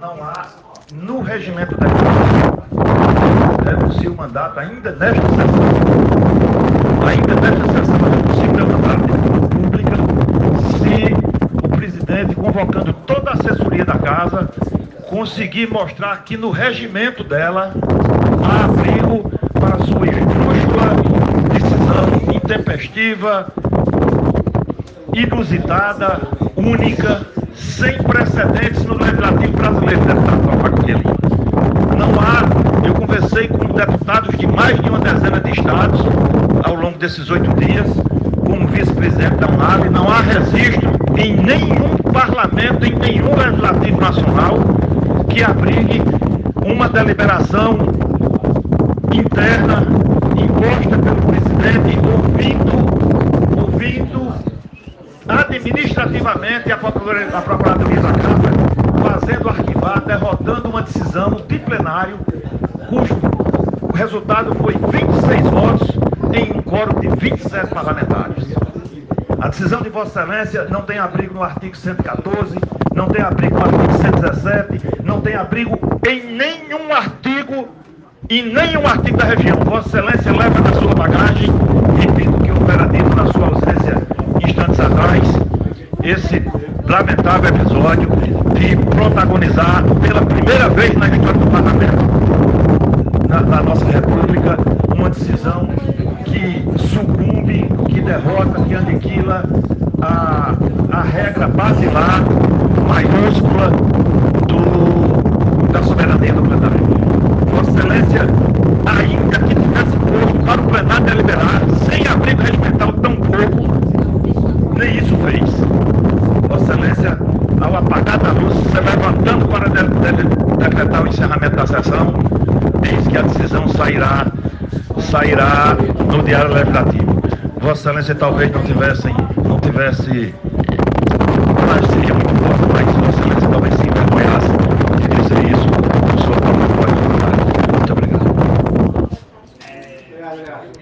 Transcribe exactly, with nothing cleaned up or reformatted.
não há, no regimento da Câmara, renuncia o mandato ainda nesta sessão. Ainda nesta sessão, renuncia o mandato de pública se o presidente, convocando toda a assessoria da casa, conseguir mostrar que no regimento dela há abrigo para sua esdrúxula decisão intempestiva, inusitada, única, sem precedentes no legislativo brasileiro, deputado Facundo Lima. Não há, eu conversei com deputados de mais de uma dezena de estados ao longo desses oito dias, como vice-presidente da UNAB, não há registro em nenhum parlamento, em nenhum legislativo nacional que abrigue uma deliberação interna imposta pelo presidente, ouvindo, ouvindo administrativamente a Procuradoria, a Procuradoria da Casa, fazendo arquivar, derrotando uma decisão de plenário, cujo resultado foi vinte e seis votos em um quórum de vinte e sete parlamentares. A decisão de Vossa Excelência não tem abrigo no artigo cento e quatorze, não tem abrigo no artigo cento e dezessete, não tem abrigo em nenhum artigo, em nenhum artigo da região. Vossa Excelência leva na sua bagagem, repito que houver dito na sua ausência instantes atrás, esse lamentável episódio de protagonizar pela primeira vez na história do parlamento, na, na nossa república, uma decisão que sucumbe, que derrota, que aniquila a, a regra basilar, maiúscula do, da soberania do plenário. Vossa Excelência, ainda que tivesse posto para o plenário deliberar, sem abrigo regimental tão pouco, nem isso fez. Vossa Excelência, ao apagar da luz, se levantando para de, de, decretar o encerramento da sessão, eis que a decisão sairá, sairá no Diário Legislativo. Vossa Excelência talvez não tivesse, não tivesse, mas seria muito bom